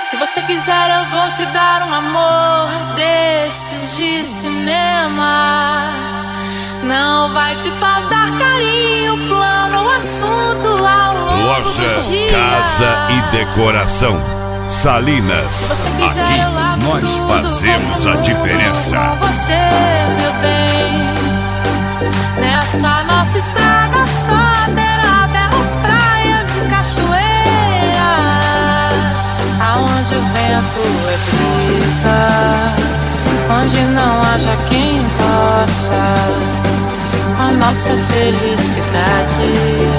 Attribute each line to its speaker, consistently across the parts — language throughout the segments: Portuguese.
Speaker 1: Se você quiser eu vou te dar um amor desses de cinema. Não vai te faltar carinho, plano ou assunto ao longo
Speaker 2: Loja,
Speaker 1: do dia.
Speaker 2: casa e decoração Salinas. Aqui nós fazemos a diferença.
Speaker 1: Com você, meu bem, nessa nossa estrada só terá belas praias e cachoeiras, aonde o vento é brisa, onde não haja quem possa a nossa felicidade.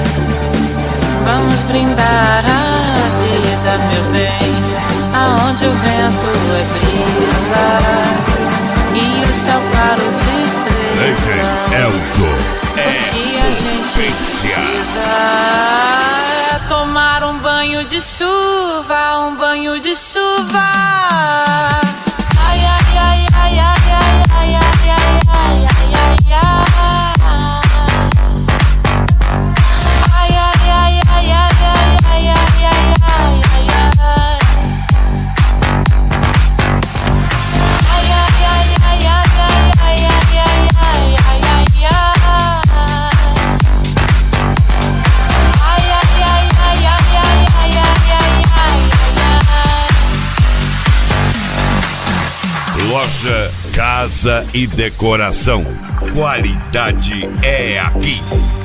Speaker 1: Vamos brindar a vida, meu bem, aonde o vento é brisa e o céu claro de estrelas.
Speaker 2: DJ Elzo é
Speaker 1: e a gente precisa tomar um banho de chuva, um banho de chuva. Ai, ai, ai, ai, ai, ai, ai, ai, ai, ai, ai, ai.
Speaker 2: Loja, casa e decoração. Qualidade é aqui.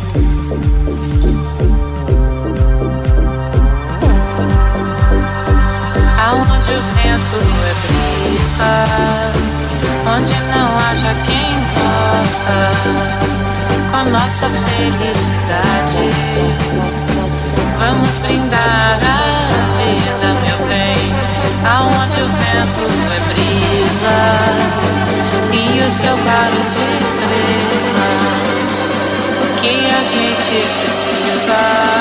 Speaker 1: Aonde o vento é brisa, onde não haja quem possa com a nossa felicidade. Vamos brindar a vida, meu bem, aonde o vento é brisa e o céu claro de estrelas. O que a gente precisa